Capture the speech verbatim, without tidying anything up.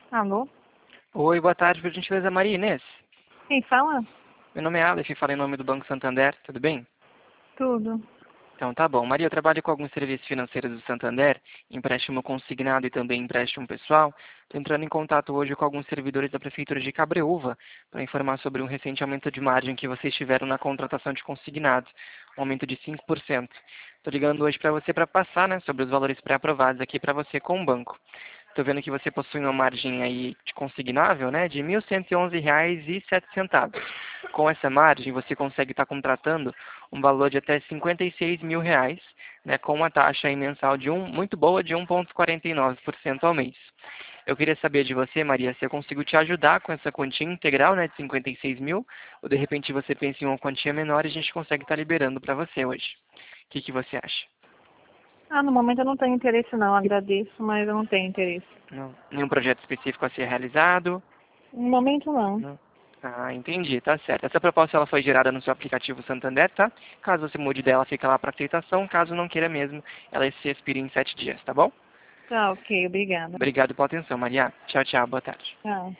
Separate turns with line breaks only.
Alô?
Oi, boa tarde, por gentileza, Maria Inês.
Quem fala?
Meu nome é Aleph, falo em nome do Banco Santander, tudo bem?
Tudo.
Então tá bom. Maria, eu trabalho com alguns serviços financeiros do Santander, empréstimo consignado e também empréstimo pessoal. Estou entrando em contato hoje com alguns servidores da Prefeitura de Cabreúva para informar sobre um recente aumento de margem que vocês tiveram na contratação de consignados, um aumento de cinco por cento. Estou ligando hoje para você para passar, né, sobre os valores pré-aprovados aqui para você com o banco. Estou vendo que você possui uma margem aí de consignável, né, de mil cento e onze reais e sete centavos. Com essa margem, você consegue estar contratando um valor de até cinquenta e seis mil reais, né, com uma taxa aí mensal de um, muito boa de um vírgula quarenta e nove por cento ao mês. Eu queria saber de você, Maria, se eu consigo te ajudar com essa quantia integral, né, de cinquenta e seis mil, ou de repente você pensa em uma quantia menor e a gente consegue estar liberando para você hoje. O que, que você acha?
Ah, no momento eu não tenho interesse não, agradeço, mas eu não tenho interesse.
Não. Nenhum projeto específico a ser realizado?
No momento não.
Não. Ah, entendi, tá certo. Essa proposta ela foi gerada no seu aplicativo Santander, tá? Caso você mude dela, fica lá para aceitação. Caso não queira mesmo, ela se expira em sete dias, tá bom?
Tá, ok, obrigada.
Obrigado pela atenção, Maria. Tchau, tchau. Boa tarde.
Tchau.